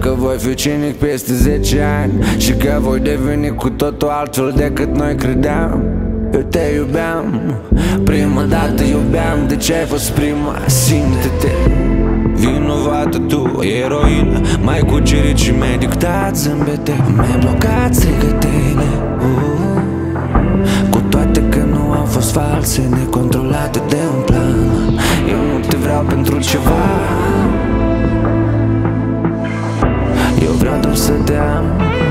că voi fi cinic peste 10 ani și că voi deveni cu totul altfel decât noi credeam. Eu te iubeam, prima dată iubeam, de ce ai fost prima? Simte-te vinovată tu, eroină. M-ai cucerit și mi-ai dictat zâmbete, mi-ai blocat strigătele, cu toate că nu au fost false, necontrolate de un plan. Eu nu te vreau pentru ceva, eu vreau doar să te am.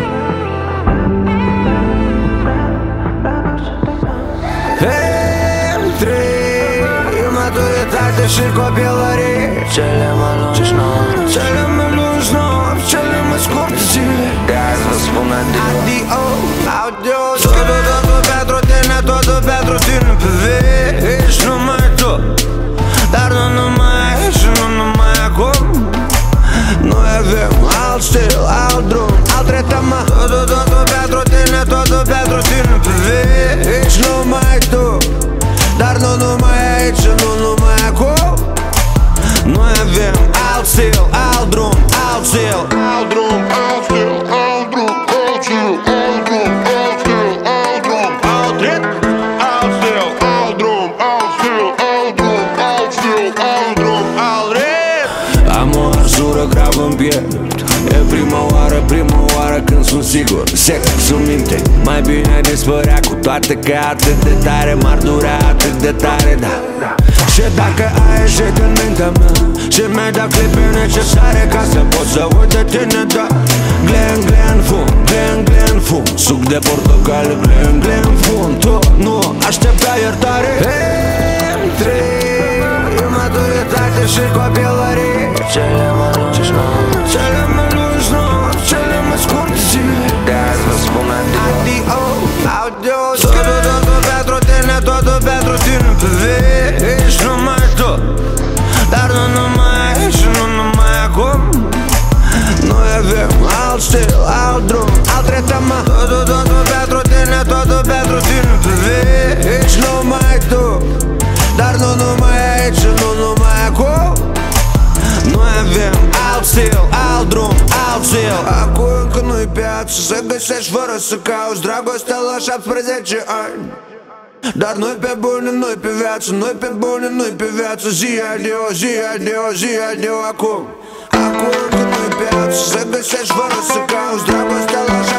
Între maturitate și copilărie, cele mai lungi nopți, cele mai lungi nopți, cele mai scurte zile, de azi vă spun adio, adio. Totul pentru tine, totul pentru tine pe veci, numai tu, dar nu numai și nu numai acum. Noi avem alt stil, alt drum, alt ritm. Totul pentru tine, totul pentru tine pe veci, numai tu, dar nu numai aici, nu numai acum. Noi avem alt stil, alt drum, alt stil, alt drum, alt stil, alt drum, alt stil, alt drum, alt stil, alt drum, alt ritm, alt stil, alt drum, alt stil, alt drum, alt stil, alt drum, alt ritm. Am o arsură gravă în piept, e prima oară când sunt sigur, sexul minte. Mai bine dispărea, cu toate că atât de tare m-ar durea, atât de tare, da. Și dacă ai ieșit în mintea mea și mi-ai dat clipe necesare ca să pot să uit de tine, da. Glen fum, glen fum, suc de portocale, glen fum. Tu nu aștepta iertare. Între maturitate și copilărie, cele mai lungi nopți, cele mai lungi nopți, cele mai scurte zile, de azi vă spun adio, adio. Totul pentru tine, totul pentru tine pe veci, numai tu, dar nu numai aici și nu numai acum. Noi avem alt stil, alt drum, alt ritm. Totul pentru tine, totul pentru tine pe veci, numai tu, dar nu numai aici și nu numai acum. Noi avem alt stil, alt drum, alt stil. Acum încă nu-i piață să găsești fără să cauți dragostea la 17 ani. Dar noi pe bune, noi pe viață, noi pe bune, noi pe viață. Zi adio, zi adio, zi adio acum. Acum încă nu-i piață să găsești fără să cauți dragostea la 17 ani.